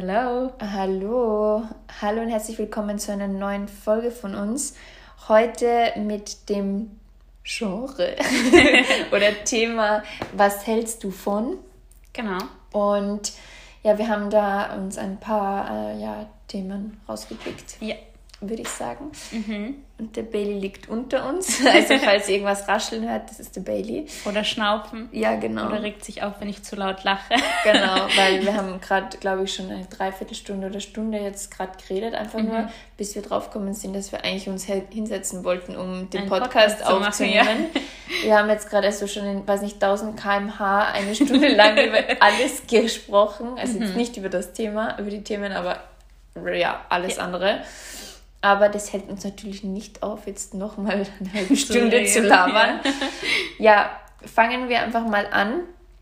Hello. Hallo und herzlich willkommen zu einer neuen Folge von uns. Heute mit dem Genre oder Thema, was hältst du von? Genau. Und ja, wir haben da uns ein paar Themen rausgepickt. Ja. Würde ich sagen. Und der Bailey liegt unter uns. Also falls ihr irgendwas rascheln hört, das ist der Bailey. Oder schnaufen. Ja, genau. Oder regt sich auf, wenn ich zu laut lache. Genau, weil wir haben gerade, glaube ich, schon eine Dreiviertelstunde oder Stunde jetzt gerade geredet, einfach nur, bis wir draufgekommen sind, dass wir eigentlich uns hinsetzen wollten, um den Podcast aufzunehmen. Machen, ja. Wir haben jetzt gerade also schon in, 1000 km/h eine Stunde lang über alles gesprochen. Also jetzt nicht über das Thema, über die Themen, aber ja, alles andere. Aber das hält uns natürlich nicht auf, jetzt nochmal eine halbe Stunde zu labern. Ja, fangen wir einfach mal an.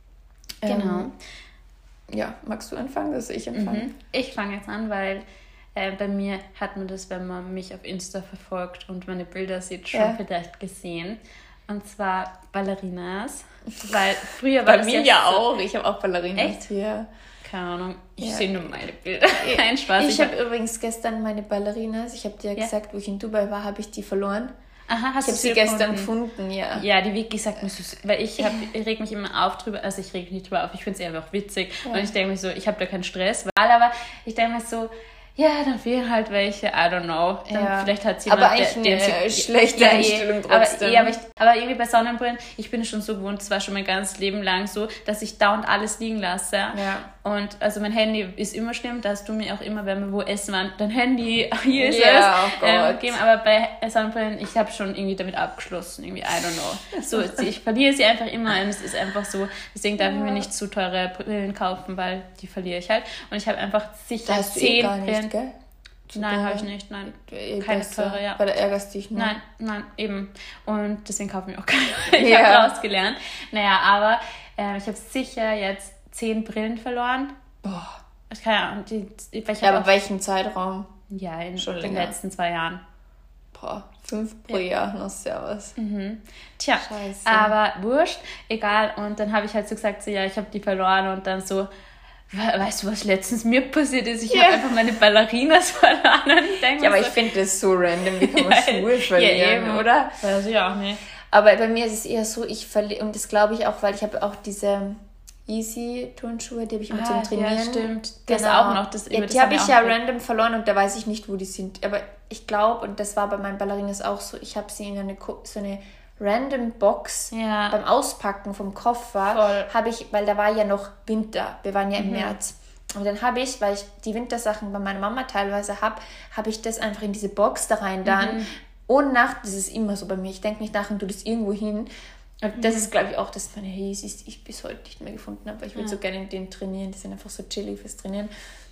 Genau. Magst du anfangen, dass ich anfange? Ich fange jetzt an, weil bei mir hat man das, wenn man mich auf Insta verfolgt und meine Bilder sieht, schon vielleicht gesehen. Und zwar Ballerinas. Weil früher war bei mir ja auch. Ich habe auch Ballerinas. Echt? Ja. Keine Ahnung, ich sehe nur meine Bilder. Kein Spaß. Ich habe übrigens gestern meine Ballerinas, ich habe dir gesagt, wo ich in Dubai war, habe ich die verloren. Aha, hast du sie gestern gefunden, ja. Ja, die Vicky sagt mir so, weil ich reg mich immer auf drüber, also ich reg mich nicht drüber auf, ich finde es eher auch witzig. Ja. Und ich denke mir so, ich habe da keinen Stress, aber ich denke mir so, ja, dann fehlen halt welche, I don't know. Dann vielleicht hat sie aber eigentlich eine schlechte Einstellung trotzdem. Aber irgendwie bei Sonnenbrillen, ich bin schon so gewohnt, es war schon mein ganzes Leben lang so, dass ich dauernd alles liegen lasse. Ja. Und also mein Handy ist immer schlimm, dass du mir auch immer, wenn wir wo essen waren, dein Handy, hier ist es. Oh Gott. Geben. Aber bei Sonnenbrillen, ich habe schon irgendwie damit abgeschlossen, irgendwie, I don't know. So, ich verliere sie einfach immer und es ist einfach so, deswegen darf ich mir nicht zu teure Brillen kaufen, weil die verliere ich halt. Und ich habe einfach sicher 10 Brillen. Gell? Nein, habe ich nicht. Nein, keine teure, ja. Weil da ärgerst du dich nur. Nein, eben. Und deswegen kaufe ich mir auch keine. Ich habe rausgelernt. Naja, aber ich habe sicher jetzt 10 Brillen verloren. Boah. Ich kann ja, aber welchen Zeitraum? Ja, in den letzten 2 Jahren. Boah, 5 pro Jahr, noch servus. Tja, Scheiße. Aber wurscht, egal. Und dann habe ich halt so gesagt, so, ja, ich habe die verloren und dann so, weißt du, was letztens mir passiert ist? Ich habe einfach meine Ballerinas verloren. Und ich denke aber so, ich finde das so random, wie kann man Schuhe verlieren, ja, eben, oder? Weiß ich auch nicht. Aber bei mir ist es eher so, ich verliere, und das glaube ich auch, weil ich habe auch diese Easy-Turnschuhe, die habe ich immer zum Trainieren. Ja, stimmt. Das auch noch. Die habe ich ja random verloren und da weiß ich nicht, wo die sind. Aber ich glaube, und das war bei meinen Ballerinas auch so, ich habe sie in so eine random Box beim Auspacken vom Koffer, weil da war ja noch Winter, wir waren ja im März. Und dann habe ich, weil ich die Wintersachen bei meiner Mama teilweise habe ich das einfach in diese Box da rein dann. Und das ist immer so bei mir, ich denke nicht nach und tue das irgendwo hin. Und das ist, glaube ich, auch das meine Yeezys, die ich bis heute nicht mehr gefunden habe. Ich würde so gerne in denen trainieren, die sind einfach so chillig fürs Trainieren.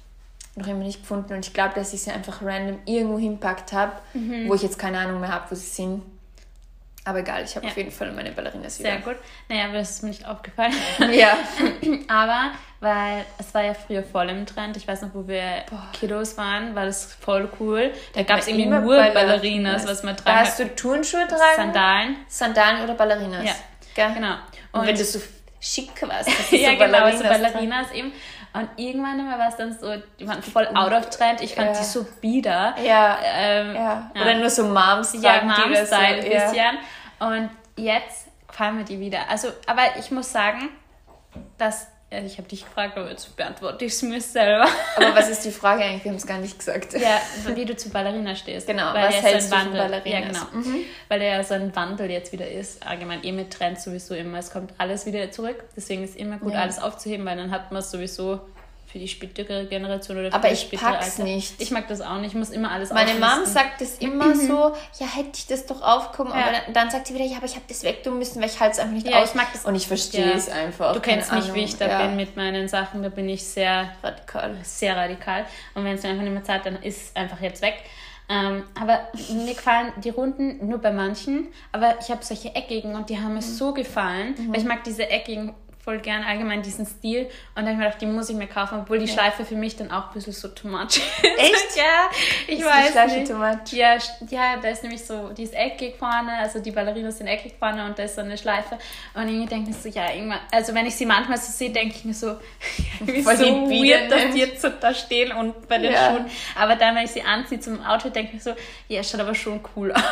Noch immer nicht gefunden. Und ich glaube, dass ich sie einfach random irgendwo hinpackt habe, wo ich jetzt keine Ahnung mehr habe, wo sie sind. Aber egal, ich habe auf jeden Fall meine Ballerinas wieder. Sehr gut. Naja, aber das ist mir nicht aufgefallen. Ja. Aber, weil es war ja früher voll im Trend. Ich weiß noch, wo wir Kiddos waren, war das voll cool. Da gab es irgendwie nur Ballerinas, was man tragen. Hast du Turnschuhe tragen? Sandalen oder Ballerinas? Ja, gell? Genau. Und wenn du so schick warst, ja, so genau, so Ballerinas eben. Und irgendwann war es dann so, die waren voll out of trend. Ich fand die so bieder. Ja. Oder nur so Moms tragen. Ja, Mom-Style ein bisschen. Und jetzt gefallen mir die wieder. Also, aber ich muss sagen, dass ich habe dich gefragt, aber jetzt beantworte ich es mir selber. Aber was ist die Frage eigentlich? Wir haben es gar nicht gesagt. Ja, wie du zu Ballerina stehst. Genau, weil was hältst du von Ballerinas? Ja, genau. Weil der ja so ein Wandel jetzt wieder ist. Allgemein mit Trends sowieso immer. Es kommt alles wieder zurück. Deswegen ist immer gut, alles aufzuheben, weil dann hat man es sowieso für die spätere Generation oder für aber die ich spätere pack's nicht. Ich mag das auch nicht. Ich muss immer alles Meine Mom sagt das immer so, ja, hätte ich das doch aufgehoben. Aber dann sagt sie wieder, ja, aber ich habe das wegtun müssen, weil ich halte es einfach nicht aus. Ich mag das. Und ich verstehe es einfach. Du kennst mich, wie ich da bin mit meinen Sachen. Da bin ich sehr radikal. Und wenn es mir einfach nicht mehr Zeit, dann ist es einfach jetzt weg. Aber mir gefallen die Runden nur bei manchen. Aber ich habe solche eckigen und die haben mir so gefallen. Weil ich mag diese eckigen voll gern allgemein diesen Stil. Und dann habe ich mir gedacht, die muss ich mir kaufen, obwohl die Schleife für mich dann auch ein bisschen so too much ist. Echt? Ja, ich weiß die Schleife nicht. Too much? Ja, da ist nämlich so, die ist eckig vorne, also die Ballerinas sind eckig vorne und da ist so eine Schleife. Und irgendwie denke ich so, ja, irgendwann, also wenn ich sie manchmal so sehe, denke ich mir so, wie so weird, dass die jetzt so da stehen und bei den Schuhen. Aber dann, wenn ich sie anziehe zum Outfit, denke ich mir so, ja, schaut aber schon cool aus.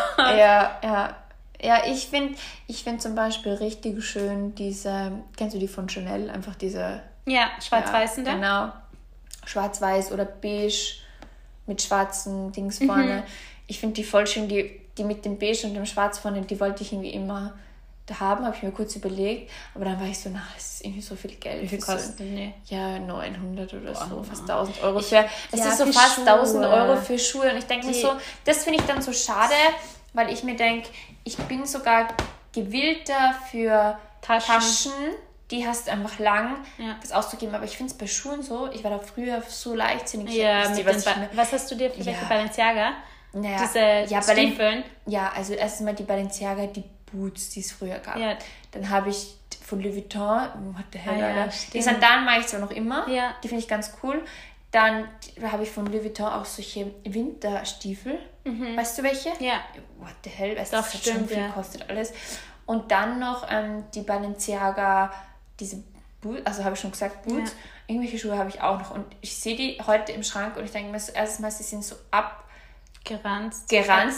Ja, ich find zum Beispiel richtig schön diese, kennst du die von Chanel? Einfach diese... Ja, schwarz-weiß sind da. Genau. Schwarz-weiß oder beige mit schwarzen Dings vorne. Ich finde die voll schön, die mit dem beige und dem schwarz vorne, die wollte ich irgendwie immer da haben, habe ich mir kurz überlegt. Aber dann war ich so, das ist irgendwie so viel Geld. Wie viel kostet die? Nee. Ja, 900 oder so, fast 1000 Euro. Es ist so fast Schuhe. 1000 Euro für Schuhe. Und ich denke mir so, das finde ich dann so schade, weil ich mir denke, ich bin sogar gewillter für Taschen, die hast du einfach lang, das auszugeben. Aber ich finde es bei Schuhen so, ich war da früher so leichtsinnig. Ja, was hast du dir vielleicht für Balenciaga? Naja, diese Stiefeln? Ja, also erstens mal die Balenciaga, die Boots, die es früher gab. Ja. Dann habe ich von Louis Vuitton, what the hell, Alter. Die Sandalen mag ich zwar noch immer, die finde ich ganz cool. Dann habe ich von Louis Vuitton auch solche Winterstiefel. Weißt du welche? Ja. What the hell, weißt du, das hat schon viel kostet alles. Und dann noch die Balenciaga, diese Boots, also habe ich schon gesagt, Boots. Ja. Irgendwelche Schuhe habe ich auch noch. Und ich sehe die heute im Schrank und ich denke mir so, erstens mal, sie sind so abgeranzt.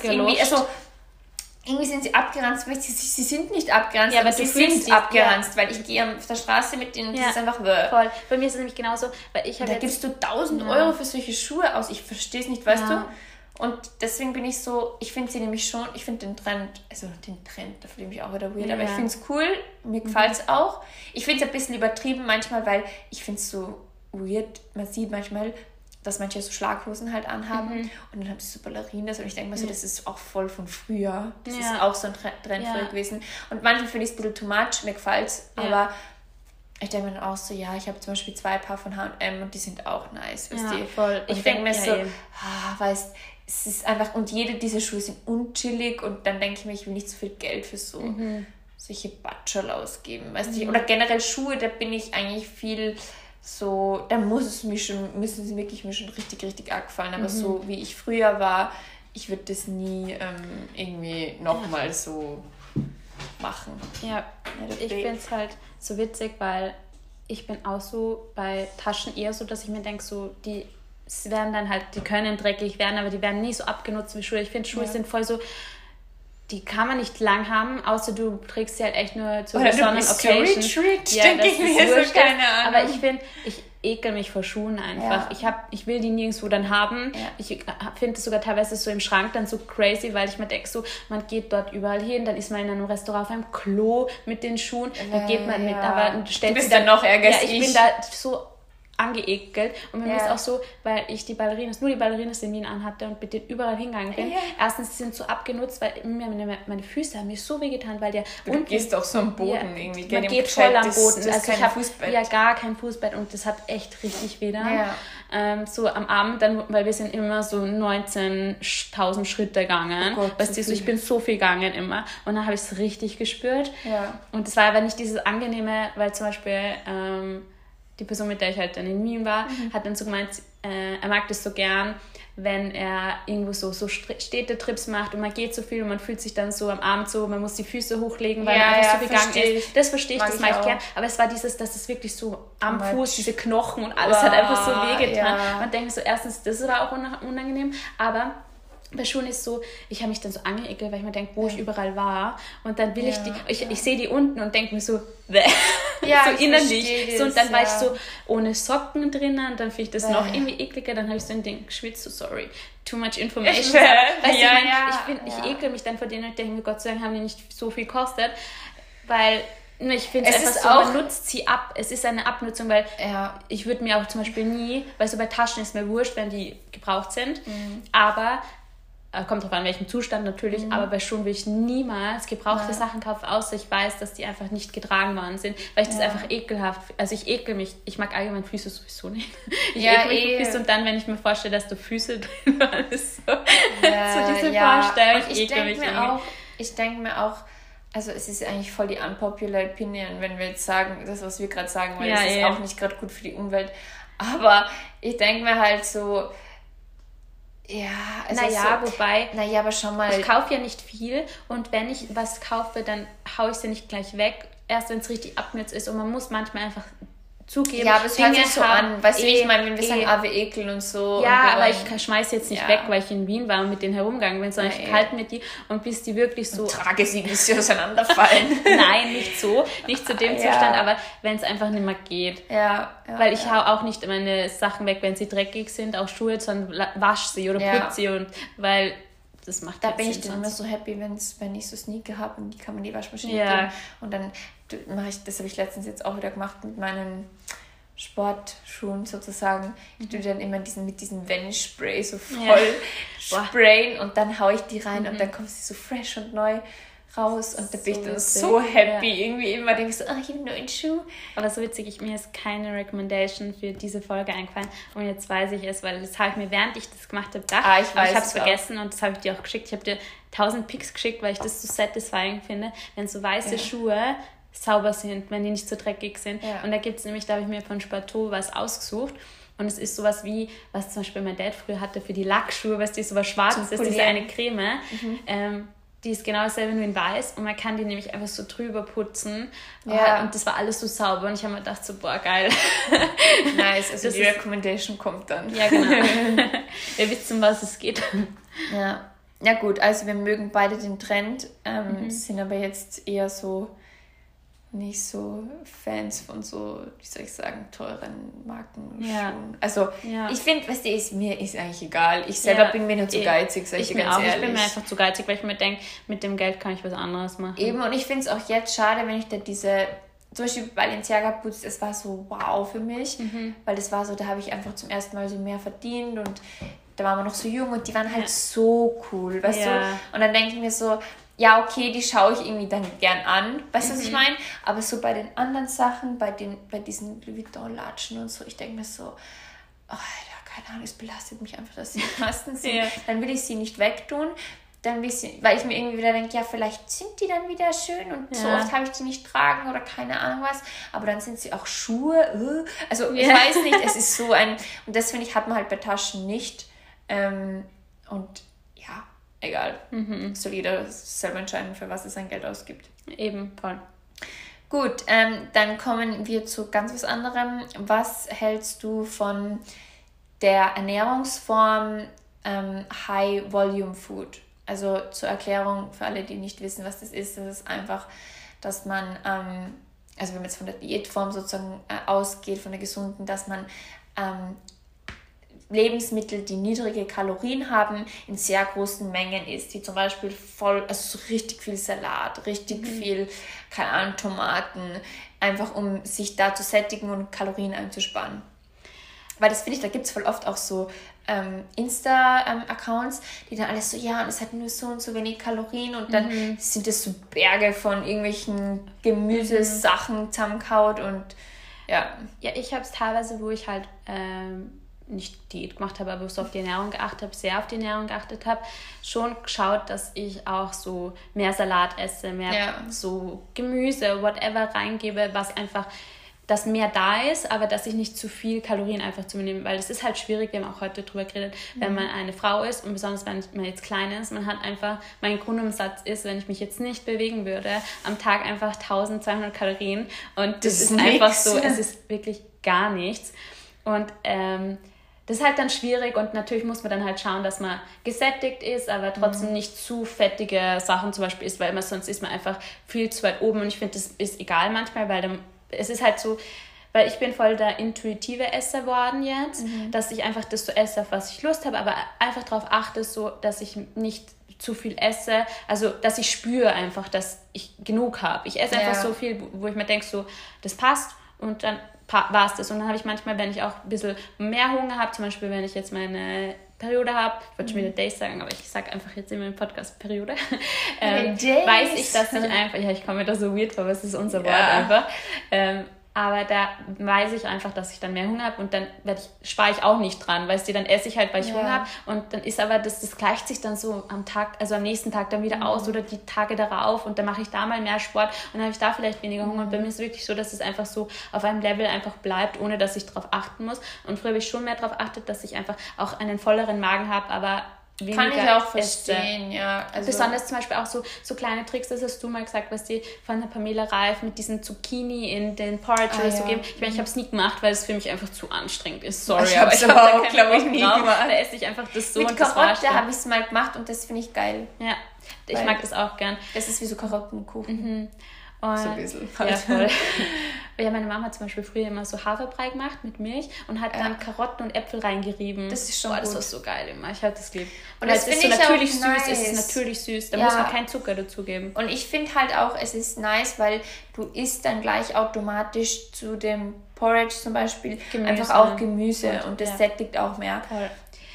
Irgendwie sind sie abgeranzt, aber sie sind nicht abgeranzt, ja, aber sie sind abgeranzt, weil ich gehe auf der Straße mit denen und das ist einfach voll. Bei mir ist es nämlich genauso, weil ich habe da gibst du 1000 Euro für solche Schuhe aus. Ich verstehe es nicht, weißt du? Und deswegen bin ich so, ich finde sie nämlich schon, ich finde den Trend, da fühle ich mich auch wieder weird, aber ich finde es cool, mir gefällt es auch. Ich finde es ein bisschen übertrieben manchmal, weil ich finde es so weird, man sieht manchmal, dass manche so Schlaghosen halt anhaben und dann haben sie so Ballerinas und ich denke mir so, das ist auch voll von früher. Das ist auch so ein Trend früher gewesen. Und manchmal finde ich es ein bisschen too much, mir gefällt es, aber ich denke mir dann auch so, ich habe zum Beispiel 2 Paar von H&M und die sind auch nice, weißt du? Voll. Und ich denke mir so, weißt, es ist einfach, und jede dieser Schuhe sind unchillig und dann denke ich mir, ich will nicht so viel Geld für so solche Batschel ausgeben, weißt du? Oder generell Schuhe, da bin ich eigentlich viel... So, da müssen sie wirklich mir schon richtig, richtig arg gefallen. Aber so wie ich früher war, ich würde das nie irgendwie nochmal so machen. Ja, ich finde es halt so witzig, weil ich bin auch so bei Taschen eher so, dass ich mir denke, so, die werden dann halt, die können dreckig werden, aber die werden nie so abgenutzt wie Schuhe. Ich finde, Schuhe sind voll so... Die kann man nicht lang haben, außer du trägst sie halt echt nur zur besonderen Occasion. Denke ich mir so, keine Ahnung. Aber ich finde, ich ekel mich vor Schuhen einfach. Ich will die nirgendwo dann haben. Ja. Ich finde es sogar teilweise so im Schrank dann so crazy, weil ich mir denke, so, man geht dort überall hin, dann ist man in einem Restaurant auf einem Klo mit den Schuhen, dann geht man mit, aber du bist dann noch ärgerlich. Ja, ich bin da so angeekelt und mir ist auch so, weil ich nur die Ballerinas in Wien anhatte und mit denen überall hingegangen bin. Erstens, die sind so abgenutzt, weil meine Füße haben mir so wehgetan, weil du gehst auch so am Boden irgendwie. Man geht voll am Boden. Also ich habe gar kein Fußbett und das hat echt richtig weh dann. So am Abend, dann, weil wir sind immer so 19.000 Schritte gegangen. Oh Gott, weißt du, ich bin so viel gegangen immer und dann habe ich es richtig gespürt. Ja. Und das war aber nicht dieses Angenehme, weil zum Beispiel die Person, mit der ich halt dann in Wien war, hat dann so gemeint, er mag das so gern, wenn er irgendwo so Städtetrips macht und man geht so viel und man fühlt sich dann so am Abend so, man muss die Füße hochlegen, weil er einfach so viel gegangen ist. Das verstehe ich, das mag ich gern. Aber es war dass es wirklich so am Fuß, diese Knochen und alles hat einfach so wehgetan. Man denkt so, erstens, das war auch unangenehm, aber bei Schuhen ist so, ich habe mich dann so angeekelt, weil ich mir denke, wo ich überall war. Und dann will ich sehe die unten und denke mir so, so innerlich. So, und dann war ich so ohne Socken drinnen und dann finde ich das noch irgendwie ekliger. Dann habe ich so ein Ding geschwitzt, so sorry, too much information. Ich ekel mich dann vor denen und denke mir, Gott sei Dank haben die nicht so viel gekostet, weil... Ich finde es einfach so, man nutzt sie ab. Es ist eine Abnutzung, weil ich würde mir auch zum Beispiel nie, weil so bei Taschen ist mir wurscht, wenn die gebraucht sind, aber kommt drauf an, welchem Zustand natürlich, aber bei Schuhen will ich niemals gebrauchte Sachen kaufen, außer ich weiß, dass die einfach nicht getragen worden sind, weil ich das einfach ekelhaft, also ich ekel mich, ich mag allgemein Füße sowieso nicht. Ich ekel mich vor Füße und dann, wenn ich mir vorstelle, dass da Füße drin waren, ist so diese Vorstellung, ich ekel mich ich denke mir auch, also es ist eigentlich voll die unpopular opinion, wenn wir jetzt sagen, das, was wir gerade sagen, weil es ist auch nicht gerade gut für die Umwelt. Aber ich denke mir halt so, ja, also aber schau mal. Ich kaufe ja nicht viel und wenn ich was kaufe, dann haue ich sie nicht gleich weg, erst wenn es richtig abnützt ist und man muss manchmal einfach zugeben. Ja, aber es hört sich so an, weißt du, wie ich meine, wenn wir sagen, wir ekeln und so. Ja, aber ich schmeiße jetzt nicht weg, weil ich in Wien war und mit denen herumgegangen bin, sondern ich halte mir die und bis die wirklich so... Und trage sie, bis sie auseinanderfallen. Nein, nicht so, nicht zu dem Zustand, aber wenn es einfach nicht mehr geht. Weil ich hau auch nicht meine Sachen weg, wenn sie dreckig sind, auch Schuhe, sondern wasche sie oder putze sie und weil... Das macht da bin ich dann immer so happy, wenn ich so Sneaker habe und die kann man in die Waschmaschine geben. Und dann mache ich, das habe ich letztens jetzt auch wieder gemacht mit meinen Sportschuhen sozusagen. Ich tue dann immer mit diesem Vanish-Spray so voll sprayen und dann haue ich die rein und dann kommt sie so fresh und neu raus und da bin ich dann so happy. Irgendwie immer denke ich so, ich habe einen neuen Schuh. Aber so witzig, mir ist keine Recommendation für diese Folge eingefallen und jetzt weiß ich es, weil das habe ich mir, während ich das gemacht habe, gedacht, ich habe es vergessen und das habe ich dir auch geschickt. Ich habe dir 1000 Pics geschickt, weil ich das so satisfying finde, wenn so weiße Schuhe sauber sind, wenn die nicht so dreckig sind. Und da gibt es nämlich, da habe ich mir von Spateau was ausgesucht. Und es ist sowas wie, was zum Beispiel mein Dad früher hatte für die Lackschuhe, weißt du, sowas Schwarzes, das ist diese eine Creme. Die ist genau dasselbe, nur in weiß und man kann die nämlich einfach so drüber putzen und das war alles so sauber und ich habe mir gedacht so, boah, geil. Nice, also die Recommendation kommt dann. Ja, genau. Wir wissen, um was es geht. Ja gut, also wir mögen beide den Trend, sind aber jetzt eher so nicht so Fans von so, wie soll ich sagen, teuren Marken. Also ich finde, weißt du, mir ist eigentlich egal. Ich selber bin mir nur zu geizig, sag ich dir ganz ehrlich. Ich bin mir einfach zu geizig, weil ich mir denke, mit dem Geld kann ich was anderes machen. Eben, und ich finde es auch jetzt schade, wenn ich da diese, zum Beispiel Balenciaga Boots, das war so wow für mich, weil das war so, da habe ich einfach zum ersten Mal so mehr verdient und da waren wir noch so jung und die waren halt so cool, weißt du? Und dann denke ich mir so, ja, okay, die schaue ich irgendwie dann gern an, weißt du, was ich meine? Aber so bei den anderen Sachen, bei diesen Louis Vuitton-Latschen und so, ich denke mir so, Alter, keine Ahnung, es belastet mich einfach, dass sie im Kasten sind. Dann will ich sie nicht wegtun, dann will ich sie, weil ich mir irgendwie wieder denke, ja, vielleicht sind die dann wieder schön und so oft habe ich die nicht tragen oder keine Ahnung was, aber dann sind sie auch Schuhe, also ich weiß nicht, es ist so ein, und das finde ich, hat man halt bei Taschen nicht, und ja, egal. Soll jeder selber entscheiden, für was er sein Geld ausgibt. Eben, voll. Gut, dann kommen wir zu ganz was anderem. Was hältst du von der Ernährungsform High Volume Food? Also zur Erklärung für alle, die nicht wissen, was das ist einfach, dass man, also wenn man jetzt von der Diätform sozusagen ausgeht, von der gesunden, dass man Lebensmittel, die niedrige Kalorien haben, in sehr großen Mengen isst, wie zum Beispiel so richtig viel Salat, richtig viel, keine Ahnung, Tomaten, einfach um sich da zu sättigen und Kalorien einzusparen. Weil das finde ich, da gibt es voll oft auch so Insta-Accounts, die dann alles so, ja, und es hat nur so und so wenig Kalorien und dann sind das so Berge von irgendwelchen Gemüsesachen zusammengehaut und ja. Ja, ich habe es teilweise, wo ich halt nicht Diät gemacht habe, aber so auf die Ernährung geachtet habe, sehr auf die Ernährung geachtet habe, schon geschaut, dass ich auch so mehr Salat esse, mehr so Gemüse, whatever reingebe, was einfach, dass mehr da ist, aber dass ich nicht zu viel Kalorien einfach zu mir nehme, weil das ist halt schwierig, wir haben auch heute drüber geredet, wenn man eine Frau ist und besonders wenn man jetzt klein ist, man hat einfach, mein Grundumsatz ist, wenn ich mich jetzt nicht bewegen würde, am Tag einfach 1200 Kalorien und das ist einfach so, es ist wirklich gar nichts und das ist halt dann schwierig und natürlich muss man dann halt schauen, dass man gesättigt ist, aber trotzdem nicht zu fettige Sachen zum Beispiel isst, weil immer sonst ist man einfach viel zu weit oben und ich finde, das ist egal manchmal, weil dann, es ist halt so, weil ich bin voll der intuitive Esser geworden jetzt, dass ich einfach das so esse, auf was ich Lust habe, aber einfach darauf achte, so, dass ich nicht zu viel esse, also dass ich spüre einfach, dass ich genug habe. Ich esse einfach so viel, wo ich mir denke, so, das passt und dann war es das. Und dann habe ich manchmal, wenn ich auch ein bisschen mehr Hunger habe, zum Beispiel, wenn ich jetzt meine Periode habe, ich wollte schon wieder Days sagen, aber ich sage einfach jetzt immer im Podcast Periode, weiß ich, dass ich einfach, ich komme mir da so weird vor, aber es ist unser Wort einfach, aber da weiß ich einfach, dass ich dann mehr Hunger habe und dann spare ich auch nicht dran, weißt du, dann esse ich halt, weil ich Hunger habe und dann ist aber, das gleicht sich dann so am nächsten Tag dann wieder aus oder die Tage darauf und dann mache ich da mal mehr Sport und dann habe ich da vielleicht weniger Hunger und bei mir ist es wirklich so, dass es einfach so auf einem Level einfach bleibt, ohne dass ich darauf achten muss und früher habe ich schon mehr darauf achtet, dass ich einfach auch einen volleren Magen habe, aber weniger kann ich auch verstehen, ja. Also besonders zum Beispiel auch so kleine Tricks, das hast du mal gesagt, was die von der Pamela Reif mit diesen Zucchini in den Porridge oder so geben. Ich meine, ich habe es nie gemacht, weil es für mich einfach zu anstrengend ist. Sorry, aber ich habe da auch, glaube ich, nie gemacht. Da esse ich einfach das so. Mit Karotte habe ich es mal gemacht und das finde ich geil. Ja, ich mag das auch gern. Das ist wie so Karottenkuchen. Und so ein bisschen. Ja, voll. Ja, meine Mama hat zum Beispiel früher immer so Haferbrei gemacht mit Milch und hat dann Karotten und Äpfel reingerieben. Das ist schon gut. Das war so geil immer. Ich habe das lieb. Und das ist so natürlich süß. Nice. Es ist natürlich süß. Da muss man keinen Zucker dazugeben. Und ich finde halt auch, es ist nice, weil du isst dann gleich automatisch zu dem Porridge zum Beispiel einfach auch Gemüse und das sättigt auch mehr. Voll.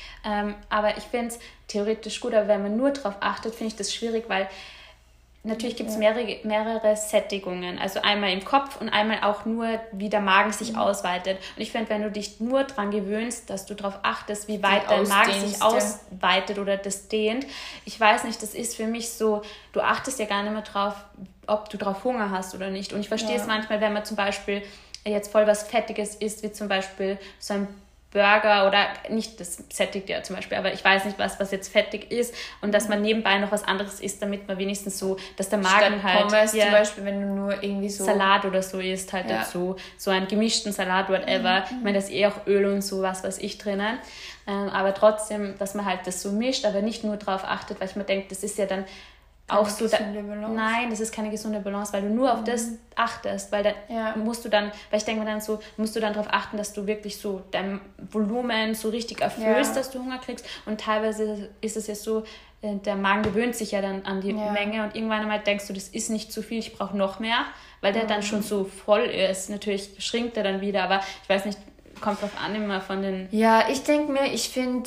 Aber ich finde es theoretisch gut, aber wenn man nur drauf achtet, finde ich das schwierig, weil natürlich gibt es mehrere Sättigungen, also einmal im Kopf und einmal auch nur, wie der Magen sich ausweitet. Und ich finde, wenn du dich nur daran gewöhnst, dass du darauf achtest, wie weit dein Magen sich ausweitet oder das dehnt, ich weiß nicht, das ist für mich so, du achtest ja gar nicht mehr drauf, ob du drauf Hunger hast oder nicht. Und ich verstehe es manchmal, wenn man zum Beispiel jetzt voll was Fettiges isst, wie zum Beispiel so ein Burger oder nicht, das sättigt ja zum Beispiel, aber ich weiß nicht, was jetzt fettig ist und dass man nebenbei noch was anderes isst, damit man wenigstens so, dass der Magen statt halt Pommes zum Beispiel, wenn du nur irgendwie so Salat oder so isst, halt dazu, so einen gemischten Salat, whatever. Ich meine, da ist auch Öl und so was weiß ich drinnen, aber trotzdem, dass man halt das so mischt, aber nicht nur drauf achtet, weil ich mir denke, das ist ja dann auch so, nein, das ist keine gesunde Balance, weil du nur auf das achtest, weil dann musst du dann, weil ich denke mir dann so, musst du dann darauf achten, dass du wirklich so dein Volumen so richtig erfüllst, dass du Hunger kriegst und teilweise ist es ja so, der Magen gewöhnt sich ja dann an die Menge und irgendwann einmal denkst du, das ist nicht zu viel, ich brauche noch mehr, weil der dann schon so voll ist, natürlich schrinkt er dann wieder, aber ich weiß nicht, kommt drauf an immer von den... Ja, ich denke mir, ich finde...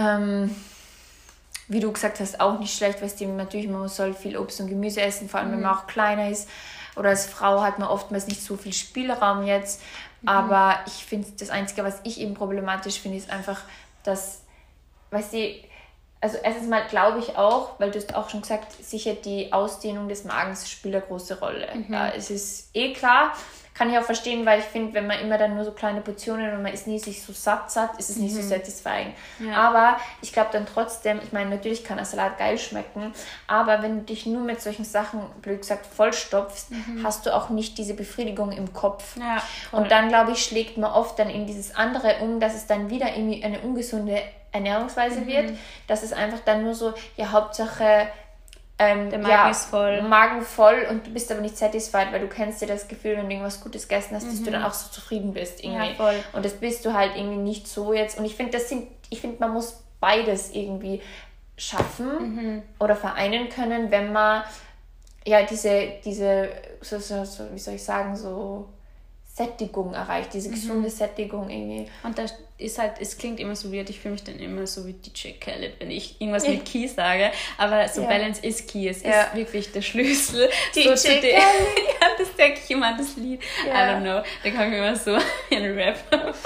wie du gesagt hast, auch nicht schlecht, weil natürlich man soll viel Obst und Gemüse essen, vor allem wenn man auch kleiner ist oder als Frau hat man oftmals nicht so viel Spielraum jetzt, aber ich finde, das Einzige, was ich eben problematisch finde, ist einfach, dass, weißt du, also erstens mal glaube ich auch, weil du hast auch schon gesagt, sicher die Ausdehnung des Magens spielt eine große Rolle. Ja, es ist klar, kann ich auch verstehen, weil ich finde, wenn man immer dann nur so kleine Portionen und man ist nie sich so satt, ist es nicht so satisfying. Ja. Aber ich glaube dann trotzdem, ich meine, natürlich kann ein Salat geil schmecken, aber wenn du dich nur mit solchen Sachen, blöd gesagt, vollstopfst, hast du auch nicht diese Befriedigung im Kopf. Ja, und dann, glaube ich, schlägt man oft dann in dieses andere dass es dann wieder irgendwie eine ungesunde Ernährungsweise wird, dass es einfach dann nur so, ja, Hauptsache der Magen ist voll. Magen voll und du bist aber nicht satisfied, weil du kennst ja das Gefühl, wenn du irgendwas Gutes gegessen hast, dass du dann auch so zufrieden bist irgendwie. Ja, voll. Und das bist du halt irgendwie nicht so jetzt. Und ich finde, man muss beides irgendwie schaffen oder vereinen können, wenn man ja diese so, wie soll ich sagen, so Sättigung erreicht, diese gesunde Sättigung irgendwie. Und das ist halt, es klingt immer so weird, ich fühle mich dann immer so wie DJ Khaled, wenn ich irgendwas mit Key sage, aber so Balance is Key, es ist wirklich der Schlüssel. DJ so Khaled! Ja, das denke ich immer an das Lied. I don't know, da komme ich immer so in Rap.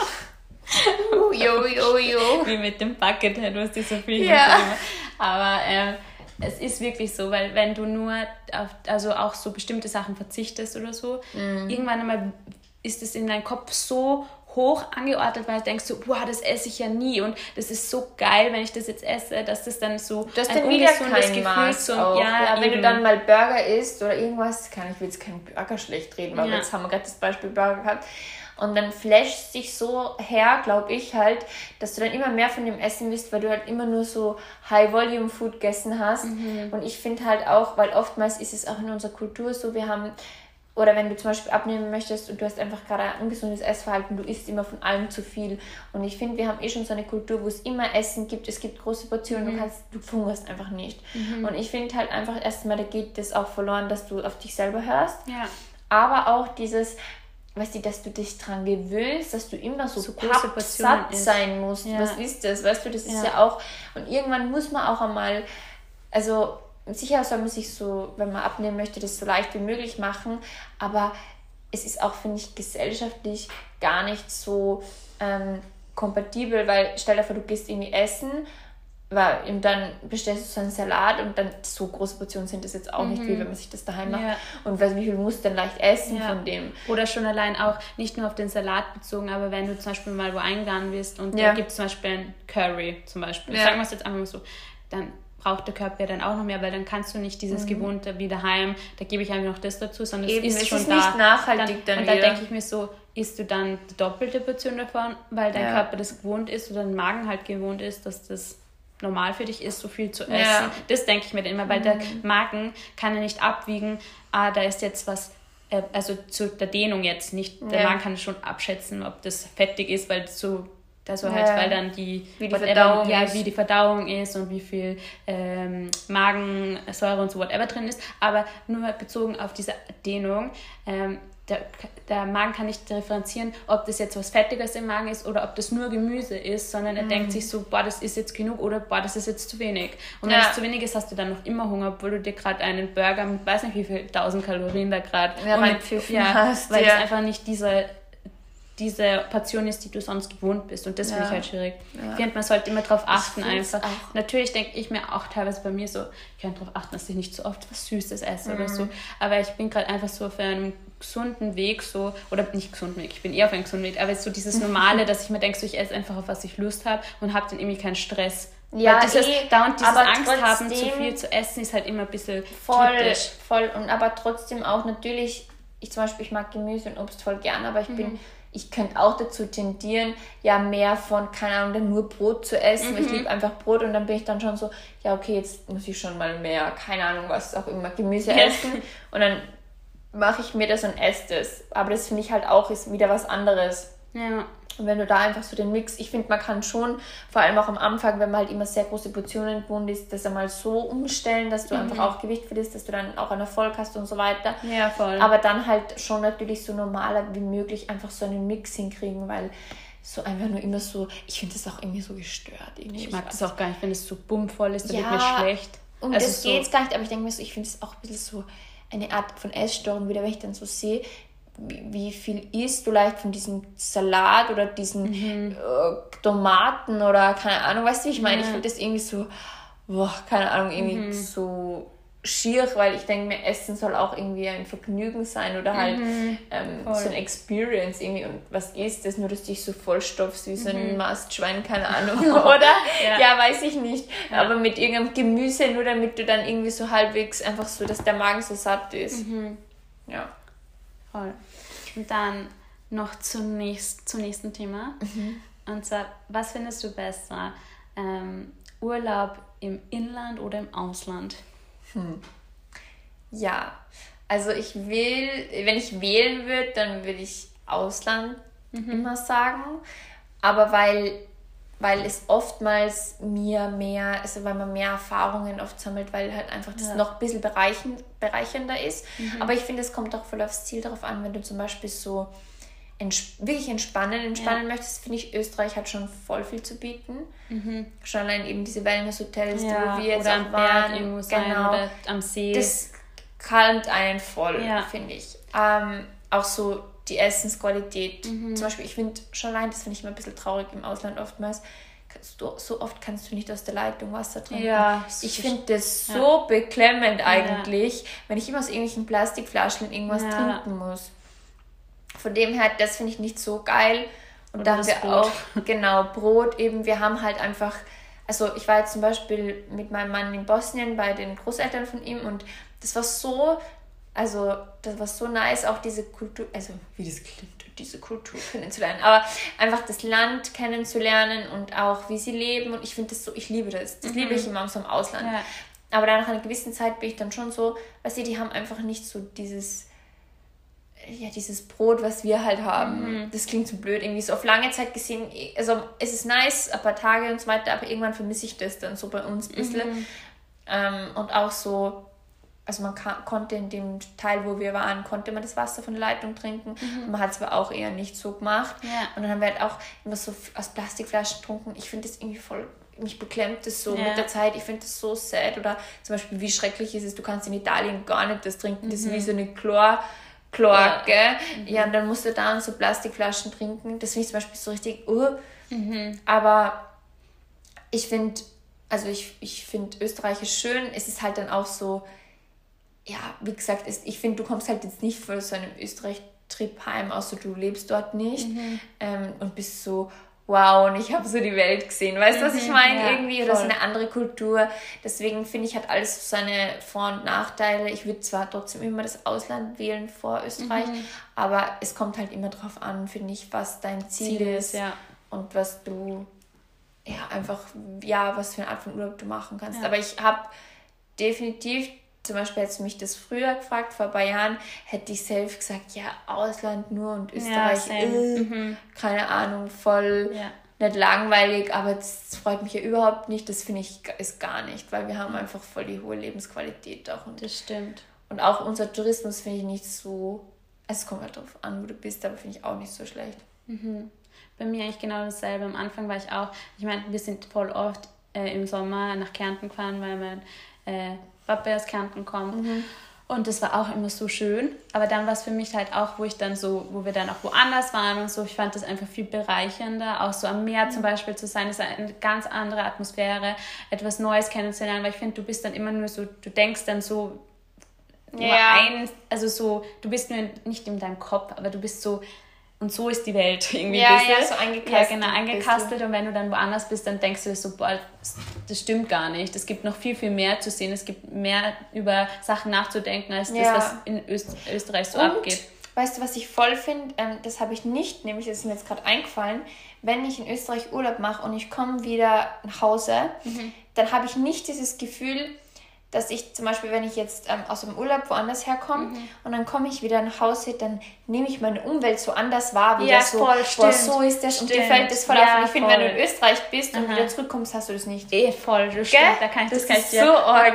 Wie mit dem Buckethead, was die so viel aber es ist wirklich so, weil wenn du nur also auch so bestimmte Sachen verzichtest oder so, irgendwann einmal ist es in deinem Kopf so hoch angeordnet, weil du denkst so, wow, das esse ich ja nie und das ist so geil, wenn ich das jetzt esse, dass das dann so ein ungesundes Gefühl so, wenn du dann mal Burger isst oder irgendwas, ich will jetzt keinen Burger schlecht reden, weil jetzt haben wir gerade das Beispiel Burger gehabt und dann flasht sich so her, glaube ich halt, dass du dann immer mehr von dem Essen willst, weil du halt immer nur so High-Volume-Food gegessen hast und ich finde halt auch, weil oftmals ist es auch in unserer Kultur so, wir haben oder wenn du zum Beispiel abnehmen möchtest und du hast einfach gerade ein ungesundes Essverhalten, du isst immer von allem zu viel. Und ich finde, wir haben schon so eine Kultur, wo es immer Essen gibt, es gibt große Portionen, du hungerst einfach nicht. Und ich finde halt einfach erstmal, da geht das auch verloren, dass du auf dich selber hörst. Ja. Aber auch dieses, weißt du, dass du dich dran gewöhnst, dass du immer so satt sein musst. Ja. Was ist das? Weißt du, das ist ja auch, und irgendwann muss man auch einmal, also sicher soll man sich so, wenn man abnehmen möchte, das so leicht wie möglich machen, aber es ist auch, finde ich, gesellschaftlich gar nicht so kompatibel, weil stell dir vor, du gehst irgendwie essen, und dann bestellst du so einen Salat und dann so große Portionen sind das jetzt auch nicht viel, wenn man sich das daheim macht. Und wie viel musst du dann leicht essen von dem? Oder schon allein auch, nicht nur auf den Salat bezogen, aber wenn du zum Beispiel mal wo eingeladen bist und da gibt es zum Beispiel ein Curry zum Beispiel, sagen wir es jetzt einfach mal so, dann braucht der Körper ja dann auch noch mehr, weil dann kannst du nicht dieses Gewohnte wie daheim, da gebe ich einfach noch das dazu, sondern es ist schon da. Nicht nachhaltig dann und da denke ich mir so, isst du dann die doppelte Portion davon, weil dein Körper das gewohnt ist oder dein Magen halt gewohnt ist, dass das normal für dich ist, so viel zu essen. Ja. Das denke ich mir dann immer, weil der Magen kann ja nicht abwiegen, da ist jetzt was, also zu der Dehnung jetzt nicht, der Magen kann schon abschätzen, ob das fettig ist, weil weil dann wie die Verdauung ist und wie viel Magensäure und so whatever drin ist, aber nur bezogen auf diese Dehnung, der Magen kann nicht differenzieren, ob das jetzt was Fettiges im Magen ist oder ob das nur Gemüse ist, sondern er denkt sich so, boah, das ist jetzt genug oder boah, das ist jetzt zu wenig. Und wenn es zu wenig ist, hast du dann noch immer Hunger, obwohl du dir gerade einen Burger mit weiß nicht wie viel 1000 Kalorien da gerade hast. Weil es einfach nicht diese Portion ist, die du sonst gewohnt bist. Und das finde ich halt schwierig. Ja. Ich finde, man sollte immer darauf achten einfach. Natürlich denke ich mir auch teilweise bei mir so, ich kann darauf achten, dass ich nicht so oft was Süßes esse oder so. Aber ich bin gerade einfach so auf einem gesunden Weg so, oder nicht gesunden Weg, ich bin eher auf einem gesunden Weg, aber es ist so dieses Normale, dass ich mir denke, so, ich esse einfach auf was ich Lust habe und habe dann irgendwie keinen Stress. Ja, weil dieses Angst trotzdem, haben, zu viel zu essen, ist halt immer ein bisschen kritisch. Voll. Und aber trotzdem auch natürlich, ich mag Gemüse und Obst voll gern, aber ich könnte auch dazu tendieren, ja mehr von, keine Ahnung, dann nur Brot zu essen, weil ich liebe einfach Brot und dann bin ich dann schon so, ja okay, jetzt muss ich schon mal mehr, keine Ahnung, was auch immer, Gemüse essen und dann mache ich mir das und esse das. Aber das finde ich halt auch, ist wieder was anderes. Ja. Und wenn du da einfach so den Mix, ich finde, man kann schon, vor allem auch am Anfang, wenn man halt immer sehr große Portionen gewohnt ist, das einmal so umstellen, dass du einfach auch Gewicht verlierst, dass du dann auch einen Erfolg hast und so weiter. Ja, voll. Aber dann halt schon natürlich so normaler wie möglich einfach so einen Mix hinkriegen, weil so einfach nur immer so, ich finde das auch irgendwie so gestört. Irgendwie. Ich mag das auch gar nicht, wenn es so bummvoll ist, da wird mir schlecht. Und also das geht gar nicht, aber ich denke mir so, ich finde es auch ein bisschen so eine Art von Essstörung wieder, wenn ich dann so sehe, wie viel isst du leicht von diesem Salat oder diesen Tomaten oder keine Ahnung, weißt du, wie ich meine? Ich finde das irgendwie so, keine Ahnung, irgendwie so schier, weil ich denke mir, Essen soll auch irgendwie ein Vergnügen sein oder halt so ein Experience irgendwie. Und was ist das? Nur, dass du dich so vollstopfst wie so ein Mastschwein, keine Ahnung, oder? Ja, weiß ich nicht. Ja. Aber mit irgendeinem Gemüse, nur damit du dann irgendwie so halbwegs einfach so, dass der Magen so satt ist. Ja. Voll. Und dann noch zum nächsten Thema. Und zwar, was findest du besser? Urlaub im Inland oder im Ausland? Ja, also wenn ich wählen würde, dann würde ich Ausland immer sagen. Aber weil es oftmals weil man mehr Erfahrungen oft sammelt, weil halt einfach das noch ein bisschen bereichernder ist. Aber ich finde, es kommt auch voll aufs Ziel darauf an, wenn du zum Beispiel so wirklich entspannen möchtest, finde ich, Österreich hat schon voll viel zu bieten. Schon allein eben diese Wellness-Hotels, wo wir jetzt auch waren. Irgendwo sein, oder am See. Das kalt einen voll, finde ich. Auch so die Essensqualität. Zum Beispiel, ich finde schon allein, das finde ich immer ein bisschen traurig im Ausland oftmals, so oft kannst du nicht aus der Leitung Wasser trinken. Ja, ich finde das so beklemmend eigentlich, wenn ich immer aus irgendwelchen Plastikflaschen irgendwas trinken muss. Von dem her, das finde ich nicht so geil. Und da haben wir auch, Brot eben. Wir haben halt einfach, also ich war jetzt zum Beispiel mit meinem Mann in Bosnien bei den Großeltern von ihm und das war so nice, auch diese Kultur, also wie das klingt, diese Kultur kennenzulernen, aber einfach das Land kennenzulernen und auch wie sie leben und ich finde das so, ich liebe das. Das liebe ich immer so im Ausland. Ja. Aber dann nach einer gewissen Zeit bin ich dann schon so, weißt du, die haben einfach nicht so dieses Brot, was wir halt haben. Das klingt so blöd, irgendwie so auf lange Zeit gesehen, also es ist nice, ein paar Tage und so weiter, aber irgendwann vermisse ich das dann so bei uns ein bisschen. Und auch so, also man konnte in dem Teil, wo wir waren, konnte man das Wasser von der Leitung trinken. Man hat es aber auch eher nicht so gemacht. Ja. Und dann haben wir halt auch immer so aus Plastikflaschen getrunken. Ich finde das irgendwie voll, mich beklemmt das so mit der Zeit. Ich finde das so sad. Oder zum Beispiel, wie schrecklich ist es, du kannst in Italien gar nicht das trinken. Das ist wie so eine Kloake. Ja, und dann musst du da so Plastikflaschen trinken. Das finde ich zum Beispiel so richtig, aber ich finde, ich finde Österreich ist schön. Es ist halt dann auch so, ja, wie gesagt, ich finde, du kommst halt jetzt nicht für so einen Österreich-Trip heim, außer du lebst dort nicht und bist so, wow, und ich habe so die Welt gesehen. Weißt du, was ich meine? Ja, irgendwie, oder so eine andere Kultur. Deswegen finde ich, hat alles so seine Vor- und Nachteile. Ich würde zwar trotzdem immer das Ausland wählen vor Österreich, aber es kommt halt immer drauf an, finde ich, was dein Ziel ist und was du, was für eine Art von Urlaub du machen kannst. Ja. Aber ich habe definitiv, zum Beispiel hättest du mich das früher gefragt, vor ein paar Jahren, hätte ich selbst gesagt, ja, Ausland nur und Österreich, keine Ahnung, voll nicht langweilig, aber das freut mich ja überhaupt nicht, das finde ich ist gar nicht, weil wir haben einfach voll die hohe Lebensqualität auch. Und das stimmt. Und auch unser Tourismus finde ich nicht so, es kommt halt drauf an, wo du bist, aber finde ich auch nicht so schlecht. Bei mir eigentlich genau dasselbe. Am Anfang war ich auch, ich meine, wir sind voll oft im Sommer nach Kärnten gefahren, weil mein Papa aus Kärnten kommt. Und das war auch immer so schön. Aber dann war es für mich halt auch, wo wir dann auch woanders waren und so, ich fand das einfach viel bereichernder, auch so am Meer zum Beispiel zu sein, ist eine ganz andere Atmosphäre, etwas Neues kennenzulernen, weil ich finde, du bist dann immer nur so, du denkst dann so, du bist nur nicht in deinem Kopf, aber du bist so, und so ist die Welt irgendwie. So eingekastelt. Ja, genau, eingekastelt. Und wenn du dann woanders bist, dann denkst du dir so, boah, das stimmt gar nicht. Es gibt noch viel, viel mehr zu sehen. Es gibt mehr über Sachen nachzudenken, als das, was in Österreich so abgeht. Weißt du, was ich voll finde? Das habe ich nicht, nämlich das ist mir jetzt gerade eingefallen, wenn ich in Österreich Urlaub mache und ich komme wieder nach Hause, dann habe ich nicht dieses Gefühl, dass ich zum Beispiel, wenn ich jetzt aus dem Urlaub woanders herkomme und dann komme ich wieder nach Hause, dann nehme ich meine Umwelt so anders wahr, wie das so, voll, so ist das und dir fällt das voll auf. Und ich finde, wenn du in Österreich bist und wieder zurückkommst, hast du das nicht. Voll, das stimmt. Da kann ich das dir so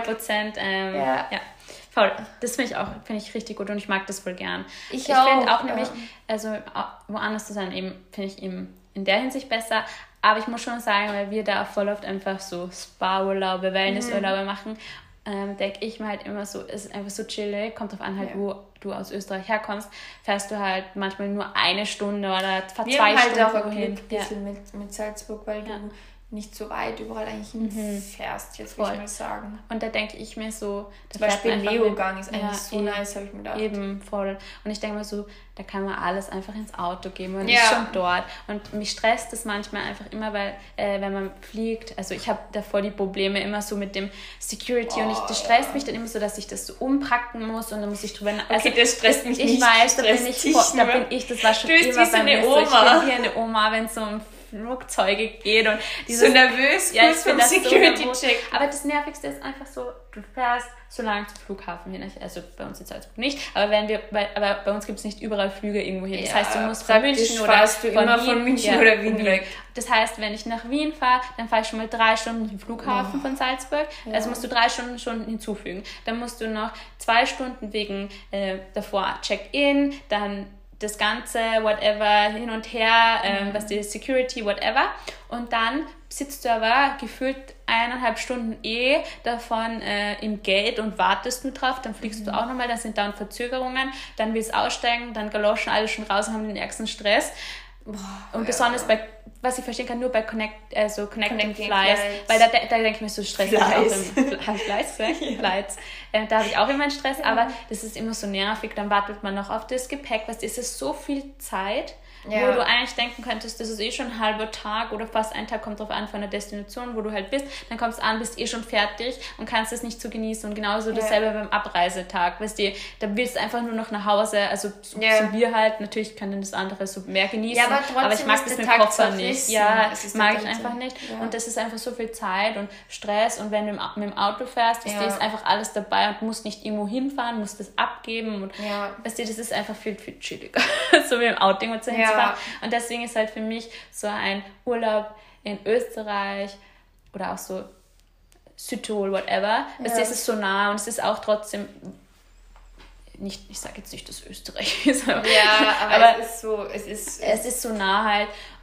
100%, voll. Das finde ich richtig gut und ich mag das voll gern. Ich finde auch nämlich, also woanders zu sein, finde ich eben in der Hinsicht besser. Aber ich muss schon sagen, weil wir da voll oft einfach so Spa-Urlaube, Wellness-Urlaube machen, denke ich mir halt immer so, es ist einfach so chillig, kommt drauf an, halt, wo du aus Österreich herkommst, fährst du halt manchmal nur eine Stunde oder 2 Stunden. Wir haben halt auch ein bisschen mit Salzburg, weil du nicht so weit überall eigentlich hinfährst, jetzt würde ich mal sagen. Und da denke ich mir so... Zum Beispiel Leogang ist eigentlich so nice, habe ich mir gedacht. Eben, voll. Und ich denke mir so, da kann man alles einfach ins Auto geben und ist schon dort. Und mich stresst das manchmal einfach immer, weil wenn man fliegt, also ich habe davor die Probleme immer so mit dem Security und das stresst mich dann immer so, dass ich das so umpacken muss und dann muss ich drüber... Also, okay, das stresst mich nicht. Ich weiß, das war schon immer bei mir so. Ich bin wie eine Oma, wenn es so um Flugzeuge geht und so nervös, ich finde das Security-Check. So, aber das Nervigste ist einfach so, du fährst so lange zum Flughafen hin, also bei uns in Salzburg nicht, aber bei uns gibt es nicht überall Flüge irgendwo hin. Das heißt, du musst von München oder Wien weg. Das heißt, wenn ich nach Wien fahre, dann fahre ich schon mal 3 Stunden zum Flughafen von Salzburg, also musst du 3 Stunden schon hinzufügen. Dann musst du noch 2 Stunden wegen davor Check-in, dann das Ganze, whatever, hin und her, was die Security, whatever. Und dann sitzt du aber gefühlt 1,5 Stunden davon im Gate und wartest nur drauf. Dann fliegst du auch nochmal, dann sind da Verzögerungen. Dann willst du aussteigen, dann galoschen alle schon raus und haben den ärgsten Stress. Und besonders bei, was ich verstehen kann, nur bei Connecting Flights, weil da denke ich mir so Stress. Flights. Da habe ich auch immer einen Stress, aber das ist immer so nervig, dann wartet man noch auf das Gepäck, es ist so viel Zeit, wo du eigentlich denken könntest, das ist schon ein halber Tag oder fast ein Tag, kommt drauf an von der Destination, wo du halt bist, dann kommst du an, bist schon fertig und kannst es nicht so genießen und genauso dasselbe beim Abreisetag, da willst du einfach nur noch nach Hause, also so wir halt, natürlich kann dann das andere so mehr genießen, aber ich mag das mit Koffer nicht, mag ich einfach nicht und das ist einfach so viel Zeit und Stress und wenn du mit dem Auto fährst, ist einfach alles dabei und musst nicht irgendwo hinfahren, musst das abgeben und das ist einfach viel, viel chilliger, so wie im Outing und so hinzufahren. Und deswegen ist halt für mich so ein Urlaub in Österreich oder auch so Südtirol, whatever, es ist so nah und es ist auch trotzdem nicht, ich sage jetzt nicht, dass Österreich ist, aber aber es ist so nah halt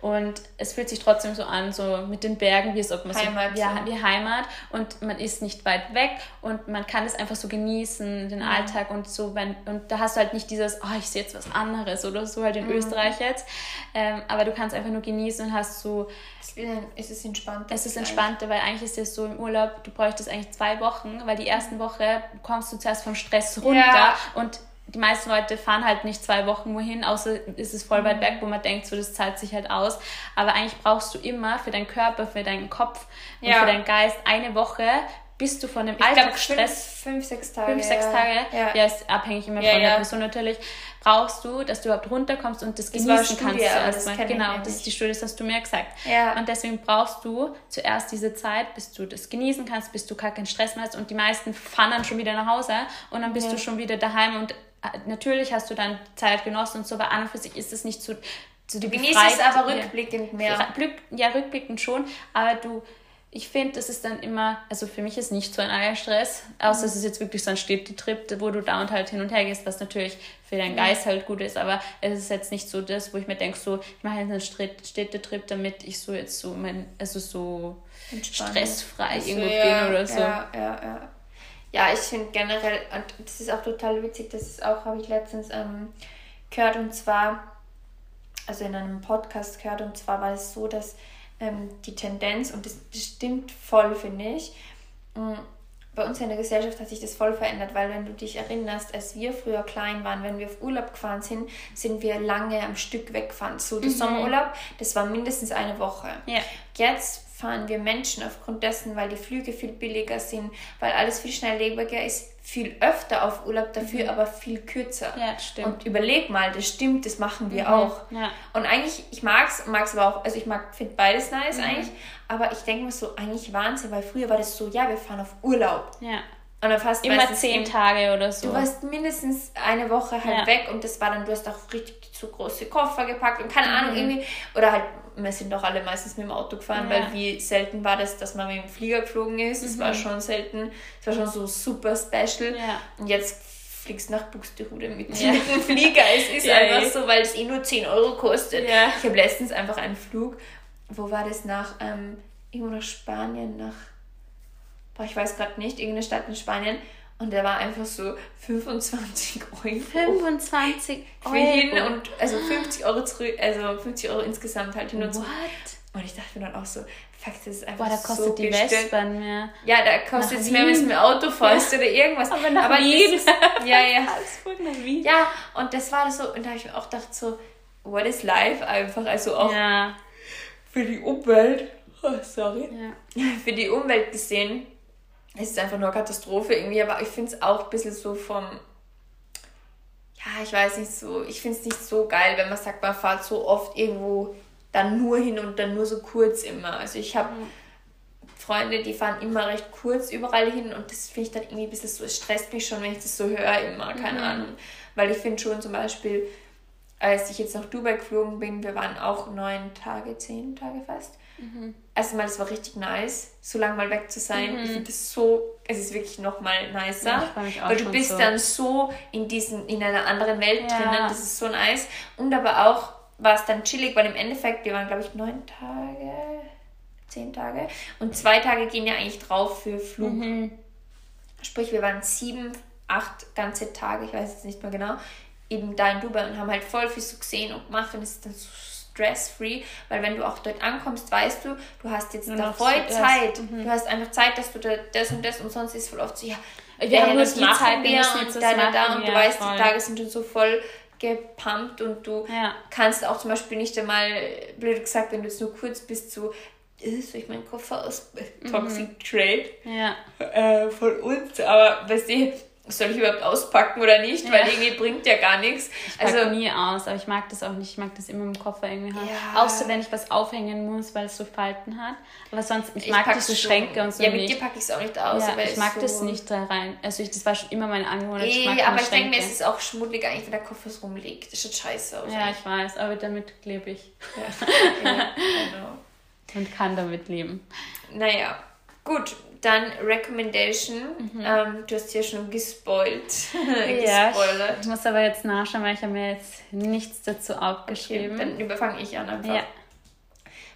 und es fühlt sich trotzdem so an, so mit den Bergen, wie es ob man Heimat, wie Heimat und man ist nicht weit weg und man kann es einfach so genießen, den Alltag und so, und da hast du halt nicht dieses, ich sehe jetzt was anderes oder so halt in Österreich jetzt, aber du kannst einfach nur genießen und hast so... Es ist entspannter. Es ist entspannter, weil eigentlich ist es so im Urlaub, du bräuchtest eigentlich 2 Wochen, weil die ersten Woche kommst du zuerst vom Stress runter und die meisten Leute fahren halt nicht 2 Wochen wohin, außer ist es voll weit weg, wo man denkt, so das zahlt sich halt aus. Aber eigentlich brauchst du immer für deinen Körper, für deinen Kopf und für deinen Geist 1 Woche, bis du von dem Alltagsstress... 5-6 Tage. 5-6 Tage, ja, ist abhängig immer von der Person natürlich, brauchst du, dass du überhaupt runterkommst und das genießen kannst zuerst mal. Genau, das ist die Studie, das hast du mir gesagt. Ja. Und deswegen brauchst du zuerst diese Zeit, bis du das genießen kannst, bis du gar keinen Stress mehr hast und die meisten fahren dann schon wieder nach Hause und dann bist du schon wieder daheim und natürlich hast du dann Zeit genossen und so, aber an und für sich ist es nicht so die genießt es aber rückblickend mehr. Ja, rückblickend schon, aber ich finde, das ist dann immer, also für mich ist nicht so ein Eierstress, außer es ist jetzt wirklich so ein Städtetrip, wo du da und halt hin und her gehst, was natürlich für deinen Geist halt gut ist, aber es ist jetzt nicht so das, wo ich mir denke, so, ich mache jetzt einen Städtetrip, damit ich so jetzt so so stressfrei irgendwo bin oder so. Ja, ich finde generell, und das ist auch total witzig, habe ich letztens gehört, und zwar, also in einem Podcast gehört, und zwar war es so, dass die Tendenz, und das stimmt voll, finde ich, bei uns in der Gesellschaft hat sich das voll verändert, weil wenn du dich erinnerst, als wir früher klein waren, wenn wir auf Urlaub gefahren sind wir lange am Stück weggefahren. So der Sommerurlaub, das war mindestens 1 Woche. Ja. Jetzt fahren wir Menschen aufgrund dessen, weil die Flüge viel billiger sind, weil alles viel schnelllebiger ist, viel öfter auf Urlaub, dafür aber viel kürzer. Ja, das stimmt. Und überleg mal, das stimmt, das machen wir auch. Ja. Und eigentlich, ich mag's aber auch, also finde beides nice eigentlich, aber ich denke mir so, eigentlich Wahnsinn, weil früher war das so, ja, wir fahren auf Urlaub. Ja. Und dann fast immer 10 Tage oder so. Du warst mindestens 1 Woche halt weg und das war dann, du hast auch richtig so große Koffer gepackt und keine Ahnung irgendwie, oder halt, wir sind doch alle meistens mit dem Auto gefahren, weil wie selten war das, dass man mit dem Flieger geflogen ist. Das war schon selten, das war schon so super special. Ja. Und jetzt fliegst nach Buxtehude mit dem Flieger. Es ist einfach so, weil es nur 10 Euro kostet. Ja. Ich habe letztens einfach einen Flug, wo war das irgendwo nach Spanien, ich weiß gerade nicht, irgendeine Stadt in Spanien. Und der war einfach so 25 Euro. 25 Euro? Für hin und also 50 Euro zurück, also 50 Euro insgesamt halt hin und zurück. Und ich dachte mir dann auch so, fuck, das ist einfach so da kostet die Westbahn mehr. Ja, da kostet es mehr, wenn du mit dem Auto fährst oder irgendwas. Aber nach Wien. Nach Wien. Ja, und das war so, und da habe ich mir auch gedacht so, what is life einfach, also auch für die Umwelt, für die Umwelt gesehen, es ist einfach nur eine Katastrophe irgendwie, aber ich finde es auch ein bisschen so ich weiß nicht so, ich finde es nicht so geil, wenn man sagt, man fährt so oft irgendwo dann nur hin und dann nur so kurz immer. Also ich habe Freunde, die fahren immer recht kurz überall hin und das finde ich dann irgendwie ein bisschen so, es stresst mich schon, wenn ich das so höre immer, keine Ahnung. Weil ich finde schon zum Beispiel, als ich jetzt nach Dubai geflogen bin, wir waren auch 9 Tage, 10 Tage fast. Erstmal, das war richtig nice, so lange mal weg zu sein. Ich finde das so, es ist wirklich nochmal nicer, ja, weil du bist dann so in einer anderen Welt drinnen, das ist so nice. Und aber auch war es dann chillig, weil im Endeffekt, wir waren glaube ich 9 Tage, 10 Tage und 2 Tage gehen ja eigentlich drauf für Flug. Sprich, wir waren 7, 8 ganze Tage, ich weiß jetzt nicht mehr genau, eben da in Dubai und haben halt voll viel so gesehen und gemacht und es ist dann so stress-free, weil wenn du auch dort ankommst, weißt du hast jetzt da voll Zeit. Du hast einfach Zeit, dass du da das und das und sonst ist voll oft so, wir haben nur die Zeit, wir müssen jetzt da und du weißt, die Tage sind schon so voll gepumpt und du kannst auch zum Beispiel nicht einmal, blöd gesagt, wenn du jetzt nur kurz bist, so soll ich meinen Koffer aus Toxic Trade von uns, aber weißt du, soll ich überhaupt auspacken oder nicht, weil irgendwie bringt ja gar nichts. Ich packe nie aus, aber ich mag das auch nicht. Ich mag das immer im Koffer irgendwie haben. Ja. Außer wenn ich was aufhängen muss, weil es so Falten hat. Aber sonst, ich mag diese Schränke und so nicht. Ja, mit dir packe ich es auch nicht aus. Ja, ich mag das nicht da rein. Also das war schon immer meine Angewohnheit. Aber ich denke mir, es ist auch schmuddelig eigentlich, wenn der Koffer so rumliegt. Das schaut scheiße aus. Ja, ich weiß, aber damit lebe ich. Ja, genau. Und kann damit leben. Naja, gut. Dann Recommendation. Du hast hier schon gespoilt. Gespoilert. Ich muss aber jetzt nachschauen, weil ich habe mir jetzt nichts dazu aufgeschrieben. Okay, dann überfange ich an einfach. Ja.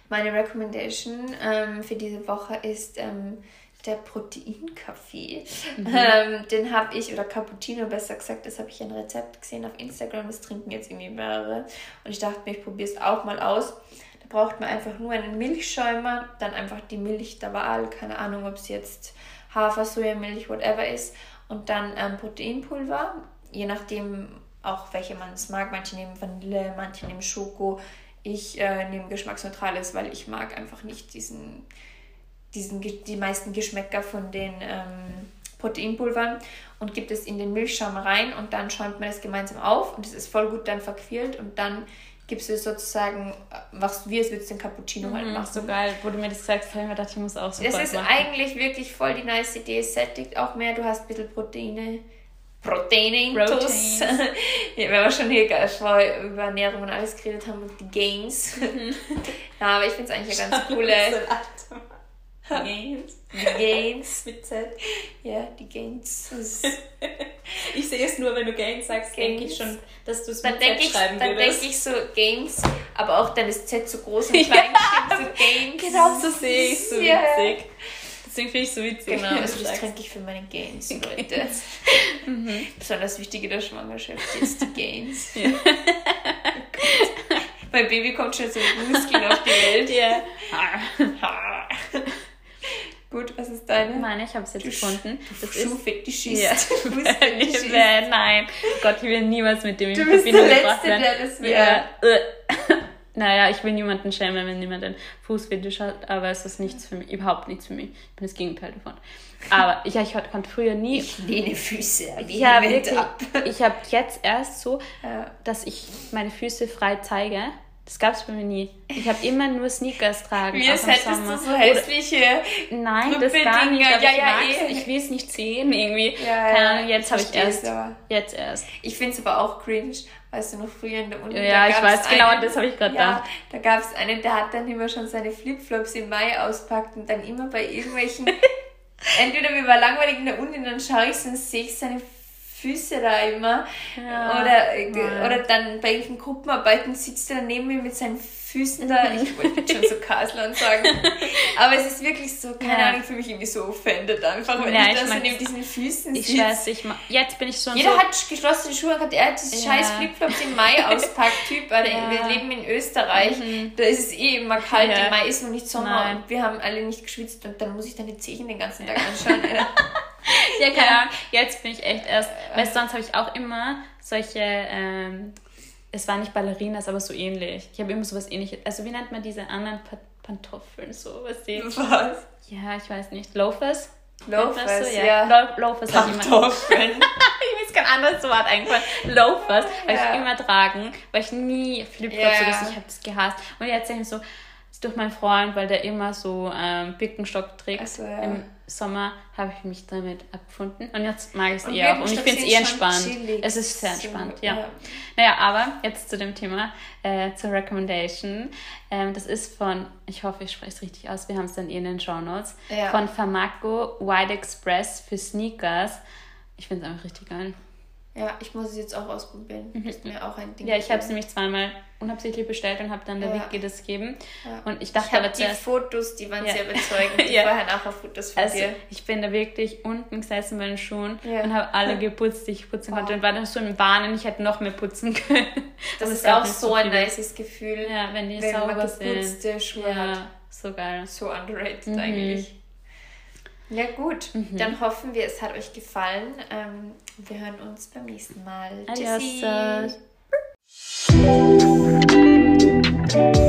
Meine Recommendation für diese Woche ist der Proteinkaffee. Den habe ich, oder Cappuccino besser gesagt, das habe ich ein Rezept gesehen auf Instagram, das trinken jetzt irgendwie mehrere. Und ich dachte mir, ich probiere es auch mal aus. Da braucht man einfach nur einen Milchschäumer, dann einfach die Milch der Wahl, keine Ahnung, ob es jetzt Hafer, Sojamilch, whatever ist. Und dann Proteinpulver, je nachdem auch welche man es mag. Manche nehmen Vanille, manche nehmen Schoko. Ich nehme geschmacksneutrales, weil ich mag einfach nicht die meisten Geschmäcker von den Proteinpulvern, und gibt es in den Milchschaum rein und dann schäumt man das gemeinsam auf und es ist voll gut dann verquirlt und dann gibst du es sozusagen, machst du wie es würdest den Cappuccino halt machen. So geil, wo du mir das gesagt hast, habe ich mir gedacht, ich muss auch so machen. Das ist eigentlich wirklich voll die nice Idee, es sättigt auch mehr, du hast ein bisschen Proteine intus. Ja, wenn wir schon hier über Ernährung und alles geredet haben und die Gains. Ja, aber ich finde es eigentlich eine ganz coole... Gains. Mit Z. Ja, die Gains. Ich sehe es nur, wenn du Gains sagst, denke ich schon, dass du es mit Z schreiben würdest. Dann denke ich so Gains, aber auch dann ist Z so groß und klein geschrieben, so Gains. Genau, so sehe ich es, so witzig. Deswegen finde ich es so witzig. Genau, also das trinke ich für meine Gains, Leute. Besonders wichtig in der Schwangerschaft jetzt die Gains. Ja. Mein Baby kommt schon so mit Muskeln auf die Welt. Ja. Gut, was ist deine? Meine, ich habe es jetzt gefunden. Das ist Schuhfetischist. Ja. Nein, Gott, ich will niemals mit dem in Verbindung gebracht werden. Du bist der Letzte, der das wäre. Naja, ich will niemanden schämen, wenn jemand einen Fußfetisch hat, aber es ist nichts für mich, überhaupt nichts für mich. Ich bin das Gegenteil davon. Aber ich konnte früher nie... Ich lehne Füße ab. Ich habe jetzt erst so, dass ich meine Füße frei zeige. Das gab es bei mir nie. Ich habe immer nur Sneakers tragen. Wie hättest du so hässliche Nein, das gar nicht. Ich will es nicht sehen irgendwie. Keine Ahnung, jetzt habe ich erst. Ich finde es aber auch cringe. Weißt du noch, früher in der Uni? Ja, ich weiß genau, und das habe ich gerade gedacht. Da gab es einen, der hat dann immer schon seine Flipflops im Mai auspackt und dann immer bei irgendwelchen... Entweder mir war langweilig in der Uni und dann schaue ich so und sehe ich seine Füße da immer. Ja. Oder dann bei irgendwelchen Gruppenarbeiten sitzt er neben mir mit seinen Füßen da. Ich wollte schon so Kaslan sagen. Aber es ist wirklich so, keine Ahnung, für mich irgendwie so offended einfach, wenn ich da so neben diesen Füßen sitze. Jetzt bin ich schon Jeder hat geschlossene Schuhe gehabt, er hat das scheiß Flipflops im Mai auspackt, Typ. Wir leben in Österreich, da ist es eh immer kalt, im Mai ist noch nicht Sommer und wir haben alle nicht geschwitzt und dann muss ich dann die Zehen den ganzen Tag anschauen. Ja, keine Ahnung. Jetzt bin ich echt erst, weil sonst habe ich auch immer solche, es waren nicht Ballerinas, aber so ähnlich. Ich habe immer sowas ähnliches, also wie nennt man diese anderen Pantoffeln, so, was? Ja, ich weiß nicht, Loafers? Loafers, so? Ja. Loafers Pantoffeln. Ich weiß kein anderes Wort eingefallen. Loafers, weil ich immer tragen, weil ich nie Flipflops oder so, ich habe das gehasst. Und jetzt denke ich so, durch meinen Freund, weil der immer so Birkenstock trägt im Sommer, habe ich mich damit abgefunden. Und jetzt mag ich es eher auch. Und ich finde es eher entspannt. Chillig. Es ist sehr entspannt, ja. Naja, aber jetzt zu dem Thema, zur Recommendation. Das ist von, ich hoffe, ich spreche es richtig aus, wir haben es dann in den Shownotes, von Famaco White Express für Sneakers. Ich finde es einfach richtig geil. Ja, ich muss es jetzt auch ausprobieren. Ist mir auch ein Ding. Ja, ich habe es nämlich zweimal unabsichtlich bestellt und habe dann der Wiki das gegeben. Ja. Und ich dachte aber zuerst... Die Fotos, die waren sehr bezeugend. Die Vorher-Nachher-Fotos von dir. Ich bin da wirklich unten gesessen bei den Schuhen und habe alle geputzt, die ich putzen konnte. Und war dann so im Wahn und ich hätte noch mehr putzen können. Das ist auch so ein nices Gefühl. Ja, wenn die sauber sind. Geputzte Schuhe hat. So geil. So underrated eigentlich. Ja gut, dann hoffen wir, es hat euch gefallen. Wir hören uns beim nächsten Mal. Tschüssi. Adios.